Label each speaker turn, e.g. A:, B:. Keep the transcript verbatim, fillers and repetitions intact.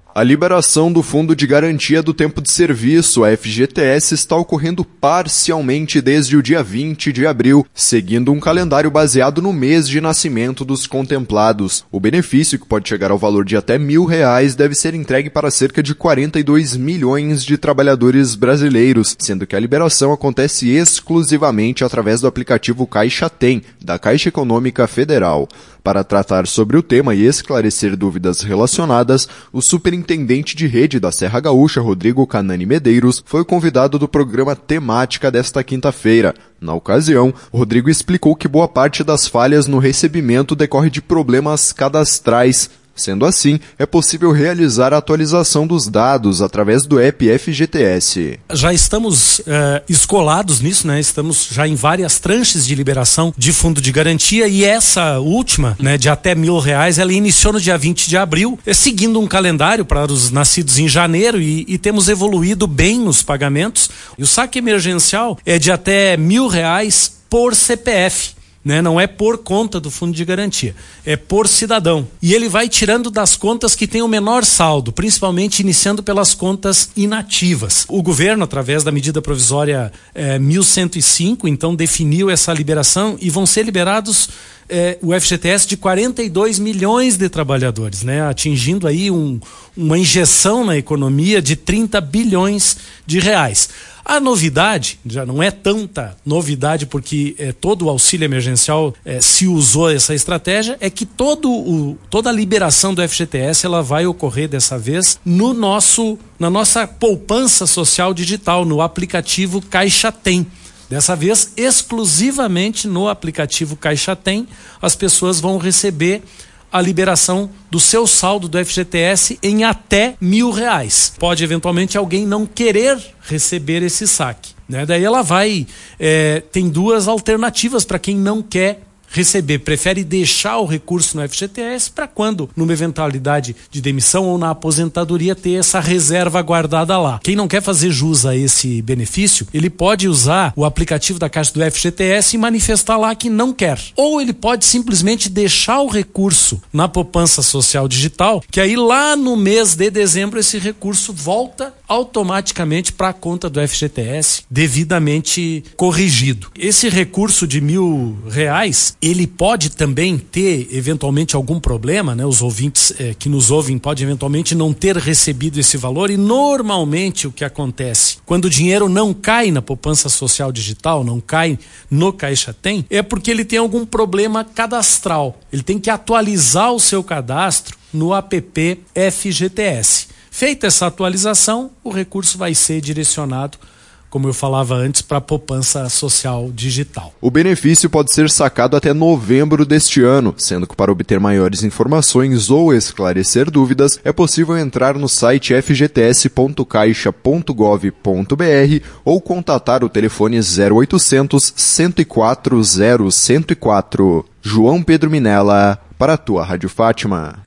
A: A liberação do Fundo de Garantia do Tempo de Serviço, a F G T S, está ocorrendo parcialmente desde o dia vinte de abril, seguindo um calendário baseado no mês de nascimento dos contemplados. O benefício, que pode chegar ao valor de até mil reais, deve ser entregue para cerca de quarenta e dois milhões de trabalhadores brasileiros, sendo que a liberação acontece exclusivamente através do aplicativo Caixa Tem, da Caixa Econômica Federal. Para tratar sobre o tema e esclarecer dúvidas relacionadas, o superintendente de rede da Serra Gaúcha, Rodrigo Canani Medeiros, foi o convidado do programa Temática desta quinta-feira. Na ocasião, Rodrigo explicou que boa parte das falhas no recebimento decorre de problemas cadastrais. Sendo assim, é possível realizar a atualização dos dados através do app F G T S.
B: Já estamos uh, escolados nisso, né? Estamos já em várias tranches de liberação de fundo de garantia e essa última, né, de até mil reais, ela iniciou no dia vinte de abril, seguindo um calendário para os nascidos em janeiro e, e temos evoluído bem nos pagamentos. E o saque emergencial é de até mil reais por C P F. Né? Não é por conta do fundo de garantia, é por cidadão. E ele vai tirando das contas que tem o menor saldo, principalmente iniciando pelas contas inativas. O governo, através da medida provisória é, mil cento e cinco, então definiu essa liberação e vão ser liberados é, o F G T S de quarenta e dois milhões de trabalhadores, né? Atingindo aí um, uma injeção na economia de trinta bilhões de reais. A novidade, já não é tanta novidade porque é, todo o auxílio emergencial é, se usou essa estratégia, é que todo o, toda a liberação do F G T S ela vai ocorrer dessa vez no nosso, na nossa poupança social digital, no aplicativo Caixa Tem. Dessa vez, exclusivamente no aplicativo Caixa Tem, as pessoas vão receber a liberação do seu saldo do F G T S em até mil reais. Pode eventualmente alguém não querer receber esse saque, né? Daí ela vai, é, tem duas alternativas para quem não quer receber, prefere deixar o recurso no F G T S para quando, numa eventualidade de demissão ou na aposentadoria, ter essa reserva guardada lá. Quem não quer fazer jus a esse benefício, ele pode usar o aplicativo da Caixa do F G T S e manifestar lá que não quer. Ou ele pode simplesmente deixar o recurso na poupança social digital, que aí lá no mês de dezembro esse recurso volta automaticamente para a conta do F G T S, devidamente corrigido. Esse recurso de mil reais, ele pode também ter eventualmente algum problema, né? Os ouvintes eh, que nos ouvem podem eventualmente não ter recebido esse valor e normalmente o que acontece quando o dinheiro não cai na poupança social digital, não cai no Caixa Tem, é porque ele tem algum problema cadastral. Ele tem que atualizar o seu cadastro no app F G T S. Feita essa atualização, o recurso vai ser direcionado, como eu falava antes, para a poupança social digital.
A: O benefício pode ser sacado até novembro deste ano, sendo que para obter maiores informações ou esclarecer dúvidas, é possível entrar no site f g t s ponto caixa ponto gov ponto b r ou contatar o telefone zero oitocentos, cento e quatro, zero cento e quatro. João Pedro Minella, para a tua Rádio Fátima.